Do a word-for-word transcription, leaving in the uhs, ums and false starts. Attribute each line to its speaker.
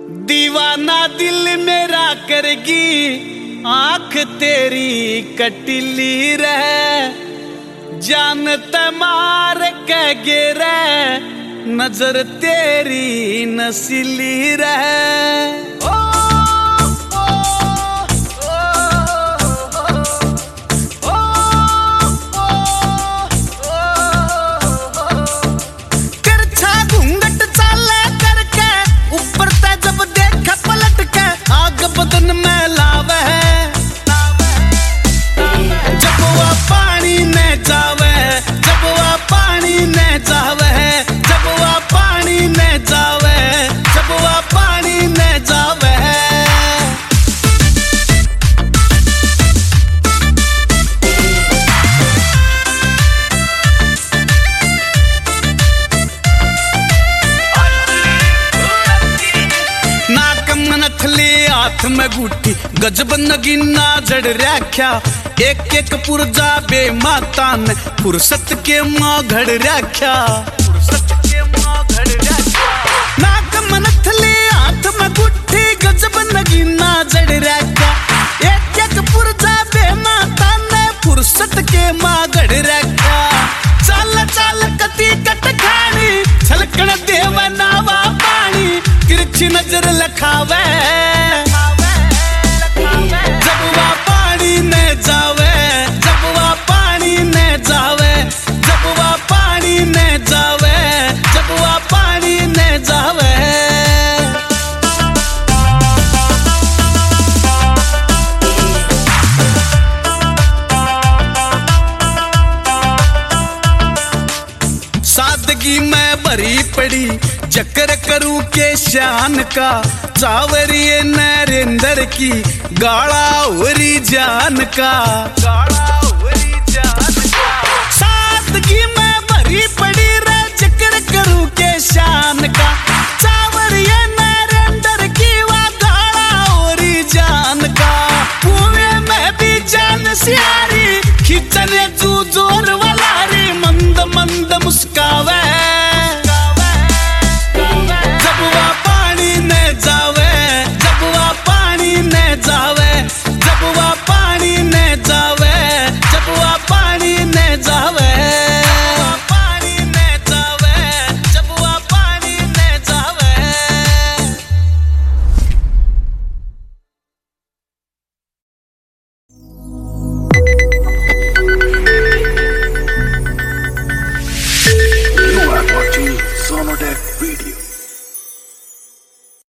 Speaker 1: दीवाना दिल मेरा करगी आंख तेरी कटिली रहे, जान तमार के गिरे नजर तेरी नसीली रहे। बदन में लावे है जब वह पानी में जावे, जब वह पानी में जावे, जब वह पानी में जावे, जब वह पानी में जावे। हाथ में गुठी गजब नगीना जड़ रख्या, एक एक पुरजा बे माता ने फुर्सत के माँ घड़ रख्या, फुर्सत के माँ घड़ रख्या। नाक मनथली हाथ में गुठी गजब नगीना जड़ रख्या, एक एक पुरजा बे माता ने फुर्सत के माँ घड़ रख्या। चाल चाल कती कट खानी छलकन देवा नावा पानी, तिरछी नजर लखावे जब वह पानी में जावे, जब वह पानी में जावे, जब वह पानी में जावे, जब वह पानी में जावे। सादगी में भरी पड़ी जकर करूं के शान का, चावरिए नरेंद्र की गाड़ा उरी जान का, गाड़ा उरी जान का। सादगी में भरी पड़ी रे जकर करूं के शान का, चावरिए नरेंद्र की वा गाड़ा उरी जान का। कुएं में भी जान सियारी खिंचने जू जोर वालारी, मंद मंद मुस्कावे जब वह पानी में जावे, जब वह पानी में जावे, जब वह पानी में जावे, जब वह पानी में जावे, पानी में जावे, जब वह पानी में जावे।
Speaker 2: You are watching Sonodec Video.